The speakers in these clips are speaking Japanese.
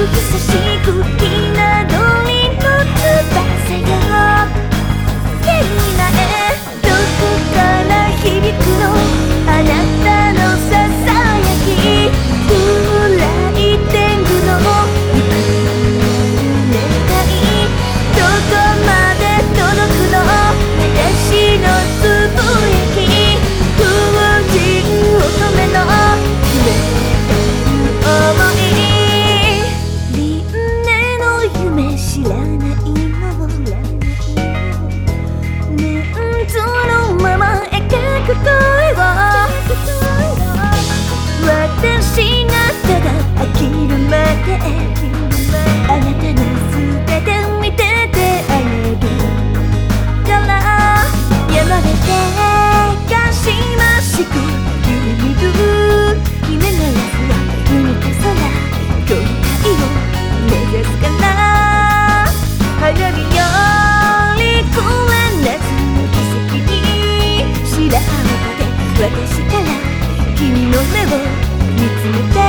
久しくひな鳥の翼よ。元気な絵どこから響くのあなたのささやき。フライテングの行く願いどこまで届くの私のつぶやき。風神乙女の夢と想い輪廻の夢知らないのメンツのまま描く声を私がただ飽きるまであなたの全て見ててあげるからやまれてかしましく夢見る夢ならずは海と空境界を目指すから花火よりこれ夏の奇跡に白浜で私から君の目を見つめて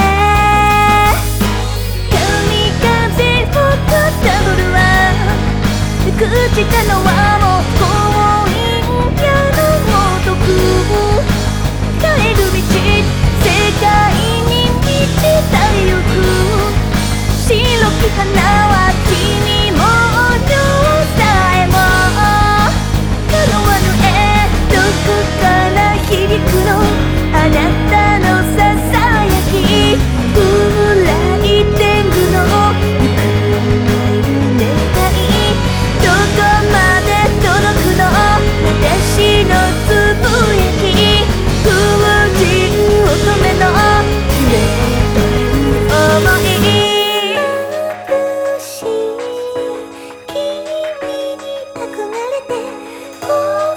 神風をたどるわ朽ちたのはもう婚姻家のごとく帰る道世界に満ちたゆく白き花は君もさえも叶わぬ絵どこから響くのあなたのささやき。フライテングの行く願いどこまで届くの私のつぶやき。風神乙女の夢と想い眩しい君に憧れて心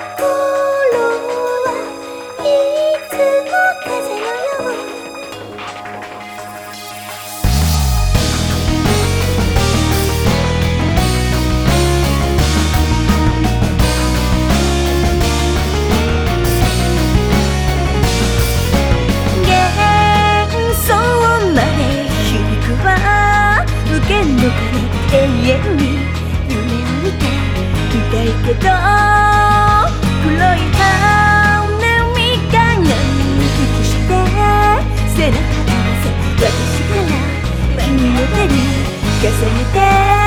はいつも風のよう幻想まで響くわ無限の鐘永遠に夢を見ていたいけど黒い羽みかんが引きして背中合わせ私から君の手に重ねて